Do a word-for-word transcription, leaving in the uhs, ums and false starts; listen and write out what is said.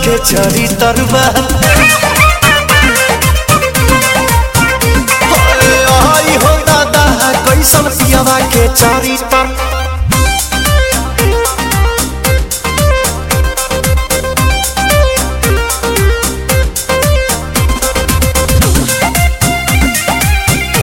के चरित्र बा आई हो दादा कैसन पियावा के चरित्र